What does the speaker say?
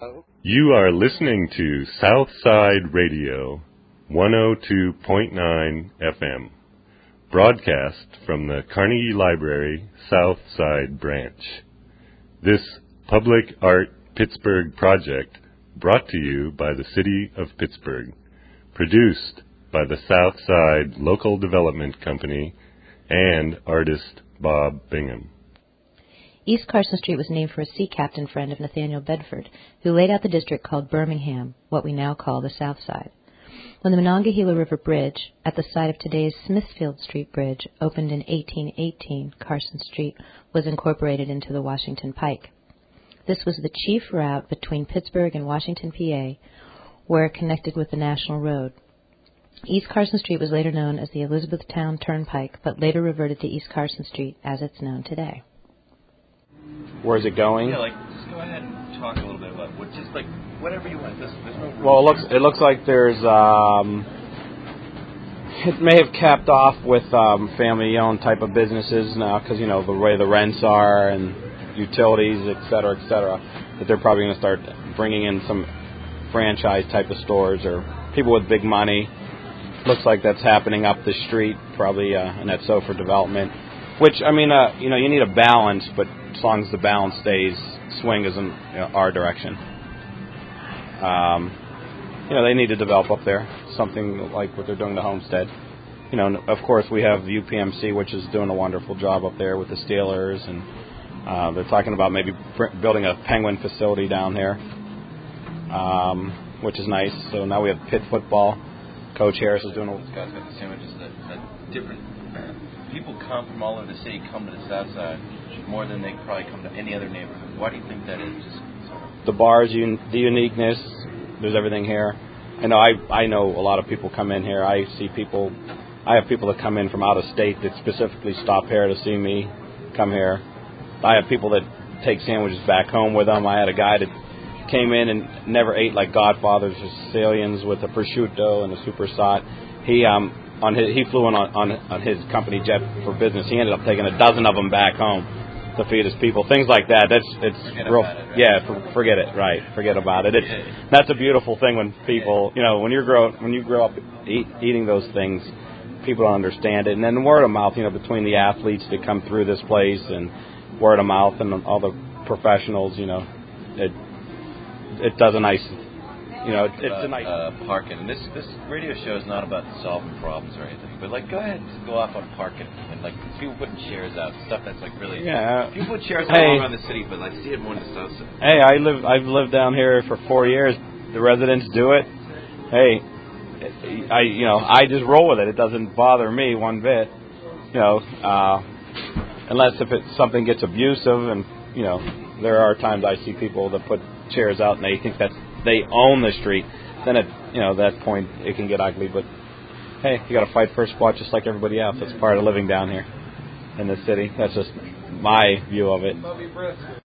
You are listening to Southside Radio, 102.9 FM, broadcast from the Carnegie Library Southside Branch. This Public Art Pittsburgh project brought to you by the City of Pittsburgh, produced by the Southside Local Development Company and artist Bob Bingham. East Carson Street was named for a sea captain friend of Nathaniel Bedford, who laid out the district called Birmingham, what we now call the South Side. When the Monongahela River Bridge, at the site of today's Smithfield Street Bridge, opened in 1818, Carson Street was incorporated into the Washington Pike. This was the chief route between Pittsburgh and Washington, PA, where it connected with the National Road. East Carson Street was later known as the Elizabethtown Turnpike, but later reverted to East Carson Street as it's known today. Where's it going? Yeah, just go ahead and talk a little bit about whatever you want. There's no rules. Well, it looks like there's it may have capped off with family-owned type of businesses now because the way the rents are and utilities, et cetera, that they're probably going to start bringing in some franchise type of stores or people with big money. Looks like that's happening up the street, probably, and that's so for development. Which, you need a balance, but as long as the balance swing is in our direction. They need to develop up there, something like what they're doing to Homestead. Of course, we have the UPMC, which is doing a wonderful job up there with the Steelers, and they're talking about maybe building a Penguin facility down there, which is nice. So now we have Pitt football. Coach Harris is doing Scott's got the sandwiches that different people come from all over the city, come to the South Side more than they probably come to any other neighborhood. Why do you think that is? Just sort of the bars, the uniqueness. There's everything here. I know a lot of people come in here. I have people that come in from out of state that specifically stop here to see me come here. I have people that take sandwiches back home with them. I had a guy that came in and never ate like Godfathers or Sicilians with a prosciutto and a supersat. He flew in on his company jet for business. He ended up taking a dozen of them back home to feed his people. Things like that. Forget about it, right? Yeah, forget it. Right, forget about it. That's a beautiful thing when people, when you grow up eating those things, people don't understand it. And then word of mouth, between the athletes that come through this place and word of mouth and all the professionals, it does a nice. It's a nice parking. And this radio show is not about solving problems or anything, but go ahead and go off on parking and people putting chairs out, stuff that's really people put chairs all around the city, but I see it more in the South Side. Hey, I've lived down here for 4 years. The residents do it. Hey, I just roll with it. It doesn't bother me one bit. Unless if something gets abusive, and there are times I see people that put chairs out and they think that they own the street, then at that point it can get ugly. But hey, you got to fight for a spot just like everybody else. That's part of living down here in the city. That's just my view of it.